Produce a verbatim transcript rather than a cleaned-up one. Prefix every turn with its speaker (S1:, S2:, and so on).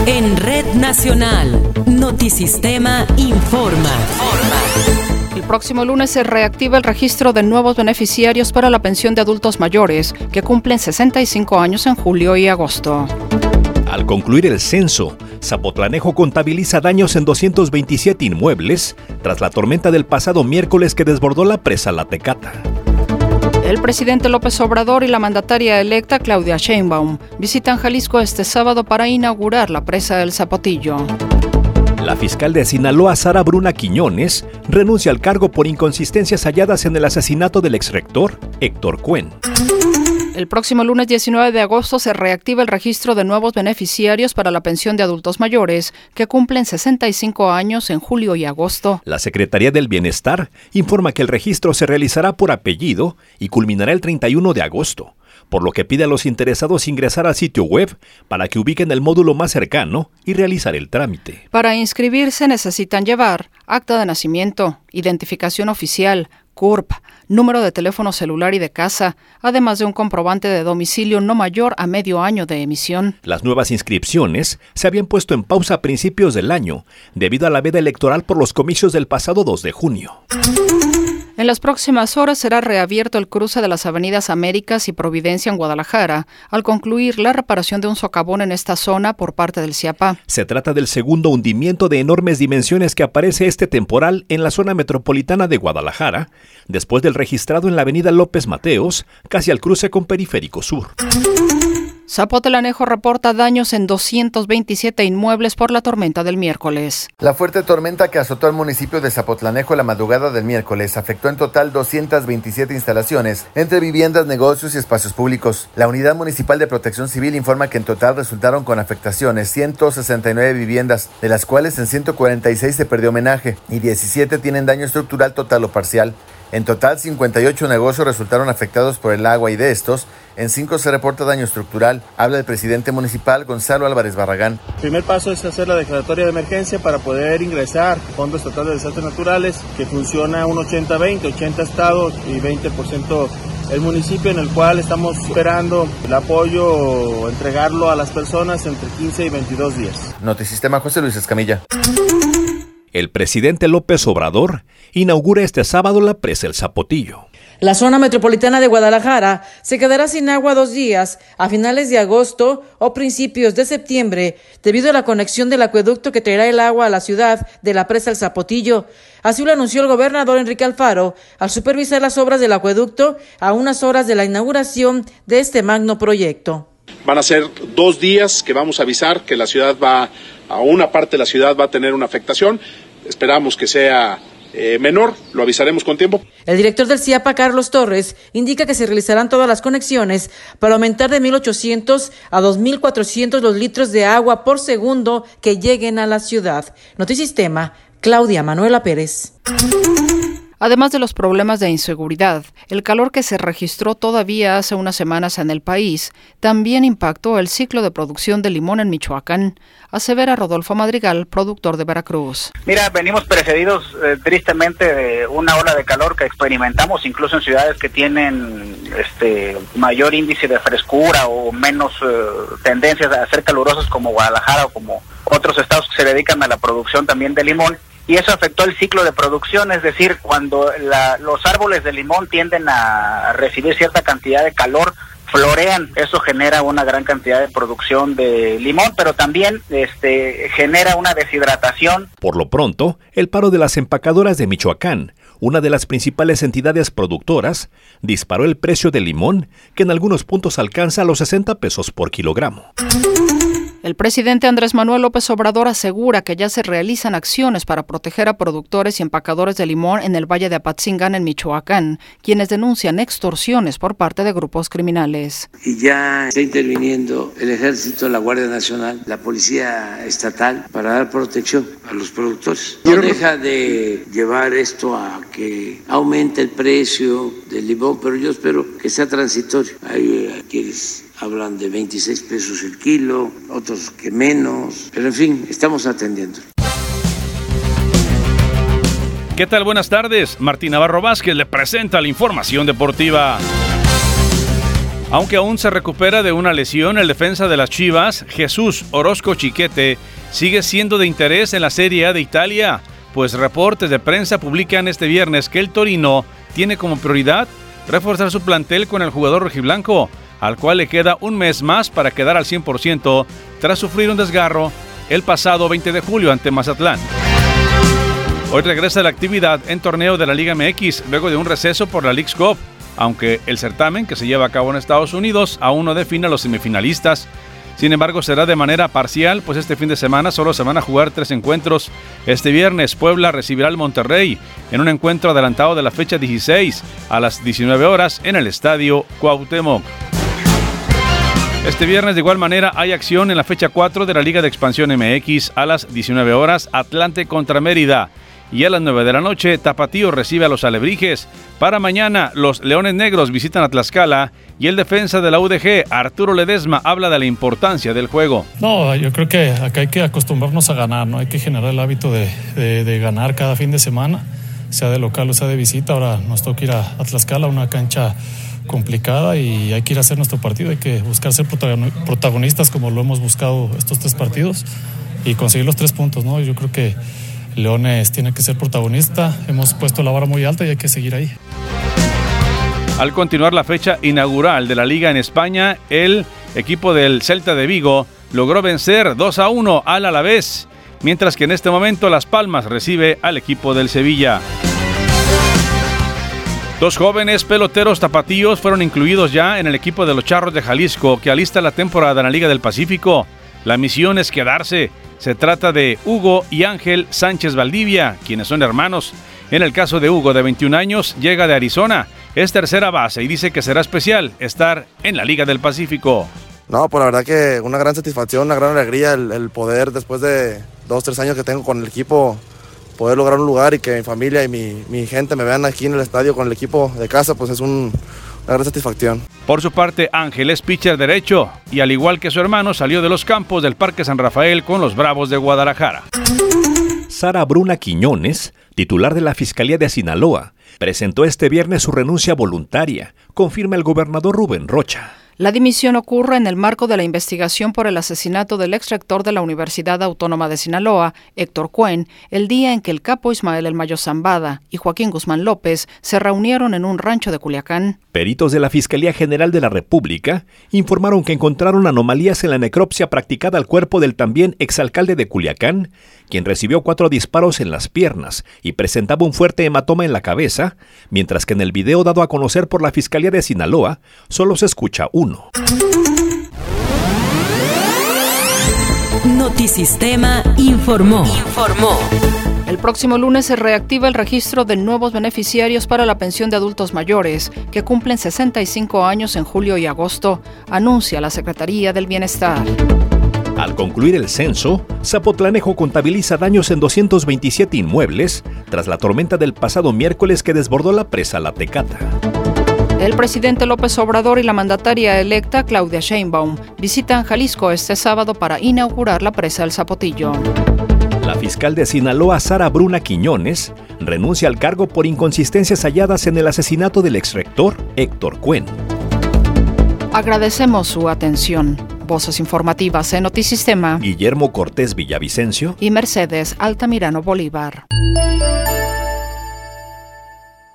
S1: En Red Nacional, Notisistema informa.
S2: El próximo lunes se reactiva el registro de nuevos beneficiarios para la pensión de adultos mayores que cumplen sesenta y cinco años en julio y agosto.
S3: Al concluir el censo, Zapotlanejo contabiliza daños en doscientos veintisiete inmuebles tras la tormenta del pasado miércoles que desbordó la presa La Tecata.
S2: El presidente López Obrador y la mandataria electa Claudia Sheinbaum visitan Jalisco este sábado para inaugurar la presa del Zapotillo.
S3: La fiscal de Sinaloa, Sara Bruna Quiñones, renuncia al cargo por inconsistencias halladas en el asesinato del exrector Héctor Cuen.
S2: El próximo lunes diecinueve de agosto se reactiva el registro de nuevos beneficiarios para la pensión de adultos mayores que cumplen sesenta y cinco años en julio y agosto.
S3: La Secretaría del Bienestar informa que el registro se realizará por apellido y culminará el treinta y uno de agosto, por lo que pide a los interesados ingresar al sitio web para que ubiquen el módulo más cercano y realizar el trámite.
S2: Para inscribirse necesitan llevar acta de nacimiento, identificación oficial, C U R P, número de teléfono celular y de casa, además de un comprobante de domicilio no mayor a medio año de emisión.
S3: Las nuevas inscripciones se habían puesto en pausa a principios del año, debido a la veda electoral por los comicios del pasado dos de junio.
S2: En las próximas horas será reabierto el cruce de las avenidas Américas y Providencia en Guadalajara, al concluir la reparación de un socavón en esta zona por parte del CIAPA.
S3: Se trata del segundo hundimiento de enormes dimensiones que aparece este temporal en la zona metropolitana de Guadalajara, después del registrado en la avenida López Mateos, casi al cruce con Periférico Sur.
S2: Zapotlanejo reporta daños en doscientos veintisiete inmuebles por la tormenta del miércoles.
S4: La fuerte tormenta que azotó al municipio de Zapotlanejo la madrugada del miércoles afectó en total doscientas veintisiete instalaciones, entre viviendas, negocios y espacios públicos. La Unidad Municipal de Protección Civil informa que en total resultaron con afectaciones ciento sesenta y nueve viviendas, de las cuales en ciento cuarenta y seis se perdió homenaje y diecisiete tienen daño estructural total o parcial. En total, cincuenta y ocho negocios resultaron afectados por el agua y de estos, en cinco se reporta daño estructural. Habla el presidente municipal, Gonzalo Álvarez Barragán.
S5: El primer paso es hacer la declaratoria de emergencia para poder ingresar Fondo Estatal de Desastres Naturales, que funciona un ochenta veinte, ochenta estados y veinte por ciento el municipio, en el cual estamos esperando el apoyo o entregarlo a las personas entre quince y veintidós días.
S4: Notisistema, José Luis Escamilla.
S3: El presidente López Obrador inaugura este sábado la presa El Zapotillo.
S6: La zona metropolitana de Guadalajara se quedará sin agua dos días a finales de agosto o principios de septiembre debido a la conexión del acueducto que traerá el agua a la ciudad de la presa El Zapotillo. Así lo anunció el gobernador Enrique Alfaro al supervisar las obras del acueducto a unas horas de la inauguración de este magno proyecto.
S7: Van a ser dos días que vamos a avisar que la ciudad va, a una parte de la ciudad va a tener una afectación. Esperamos que sea eh, menor, lo avisaremos con tiempo.
S6: El director del CIAPA, Carlos Torres, indica que se realizarán todas las conexiones para aumentar de mil ochocientos a dos mil cuatrocientos los litros de agua por segundo que lleguen a la ciudad. Notisistema, Claudia Manuela Pérez.
S2: Además de los problemas de inseguridad, el calor que se registró todavía hace unas semanas en el país también impactó el ciclo de producción de limón en Michoacán, asevera Rodolfo Madrigal, productor de Veracruz.
S8: Mira, venimos precedidos eh, tristemente de una ola de calor que experimentamos incluso en ciudades que tienen este mayor índice de frescura o menos eh, tendencias a ser calurosas como Guadalajara o como otros estados que se dedican a la producción también de limón. Y eso afectó el ciclo de producción, es decir, cuando la, los árboles de limón tienden a recibir cierta cantidad de calor, florean, eso genera una gran cantidad de producción de limón, pero también este, genera una deshidratación.
S3: Por lo pronto, el paro de las empacadoras de Michoacán, una de las principales entidades productoras, disparó el precio del limón, que en algunos puntos alcanza los sesenta pesos por kilogramo.
S2: El presidente Andrés Manuel López Obrador asegura que ya se realizan acciones para proteger a productores y empacadores de limón en el Valle de Apatzingán, en Michoacán, quienes denuncian extorsiones por parte de grupos criminales.
S9: Y ya está interviniendo el Ejército, la Guardia Nacional, la Policía Estatal para dar protección a los productores. No deja de llevar esto a que aumente el precio del limón, pero yo espero que sea transitorio. Hay quienes hablan de veintiséis pesos el kilo, otros que menos, pero en fin, estamos atendiendo.
S10: ¿Qué tal? Buenas tardes. Martín Navarro Vázquez le presenta la información deportiva. Aunque aún se recupera de una lesión, el defensa de las Chivas, Jesús Orozco Chiquete, sigue siendo de interés en la Serie A de Italia, pues reportes de prensa publican este viernes que el Torino tiene como prioridad reforzar su plantel con el jugador rojiblanco, al cual le queda un mes más para quedar al cien por ciento tras sufrir un desgarro el pasado veinte de julio ante Mazatlán. Hoy regresa la actividad en torneo de la Liga M X luego de un receso por la Leagues Cup, aunque el certamen que se lleva a cabo en Estados Unidos aún no define a los semifinalistas. Sin embargo, será de manera parcial, pues este fin de semana solo se van a jugar tres encuentros. Este viernes, Puebla recibirá al Monterrey en un encuentro adelantado de la fecha dieciséis a las diecinueve horas en el Estadio Cuauhtémoc. Este viernes, de igual manera, hay acción en la fecha cuatro de la Liga de Expansión M X a las diecinueve horas, Atlante contra Mérida. Y a las nueve de la noche, Tapatío recibe a los Alebrijes. Para mañana, los Leones Negros visitan a Tlaxcala y el defensa de la U D G, Arturo Ledesma, habla de la importancia del juego.
S11: No, yo creo que acá hay que acostumbrarnos a ganar, ¿no? Hay que generar el hábito de, de, de ganar cada fin de semana, sea de local o sea de visita. Ahora nos toca ir a, a Tlaxcala, una cancha complicada, y hay que ir a hacer nuestro partido. Hay que buscar ser protagonistas como lo hemos buscado estos tres partidos y conseguir los tres puntos, ¿no? Yo creo que Leones tiene que ser protagonista, hemos puesto la vara muy alta y hay que seguir ahí.
S10: Al continuar la fecha inaugural de la Liga en España, el equipo del Celta de Vigo logró vencer dos a uno al Alavés, mientras que en este momento Las Palmas recibe al equipo del Sevilla. Dos jóvenes peloteros tapatíos fueron incluidos ya en el equipo de los Charros de Jalisco, que alista la temporada en la Liga del Pacífico. La misión es quedarse. Se trata de Hugo y Ángel Sánchez Valdivia, quienes son hermanos. En el caso de Hugo, de veintiún años, llega de Arizona, es tercera base y dice que será especial estar en la Liga del Pacífico.
S12: No, pues la verdad que una gran satisfacción, una gran alegría el, el poder, después de dos, tres años que tengo con el equipo, poder lograr un lugar y que mi familia y mi, mi gente me vean aquí en el estadio con el equipo de casa, pues es un, una gran satisfacción.
S10: Por su parte, Ángel es pitcher derecho y, al igual que su hermano, salió de los campos del Parque San Rafael con los Bravos de Guadalajara.
S3: Sara Bruna Quiñones, titular de la Fiscalía de Sinaloa, presentó este viernes su renuncia voluntaria, confirma el gobernador Rubén Rocha.
S2: La dimisión ocurre en el marco de la investigación por el asesinato del exrector de la Universidad Autónoma de Sinaloa, Héctor Cuen, el día en que el capo Ismael El Mayo Zambada y Joaquín Guzmán López se reunieron en un rancho de Culiacán.
S3: Peritos de la Fiscalía General de la República informaron que encontraron anomalías en la necropsia practicada al cuerpo del también exalcalde de Culiacán, quien recibió cuatro disparos en las piernas y presentaba un fuerte hematoma en la cabeza, mientras que en el video dado a conocer por la Fiscalía de Sinaloa solo se escucha uno.
S1: Notisistema informó. Informó.
S2: El próximo lunes se reactiva el registro de nuevos beneficiarios para la pensión de adultos mayores, que cumplen sesenta y cinco años en julio y agosto, anuncia la Secretaría del Bienestar.
S3: Al concluir el censo, Zapotlanejo contabiliza daños en doscientos veintisiete inmuebles tras la tormenta del pasado miércoles que desbordó la presa La Tecata.
S2: El presidente López Obrador y la mandataria electa Claudia Sheinbaum visitan Jalisco este sábado para inaugurar la presa El Zapotillo.
S3: La fiscal de Sinaloa, Sara Bruna Quiñones, renuncia al cargo por inconsistencias halladas en el asesinato del exrector Héctor Cuen.
S2: Agradecemos su atención. Voces informativas en Notisistema.
S3: Guillermo Cortés Villavicencio
S2: y Mercedes Altamirano Bolívar.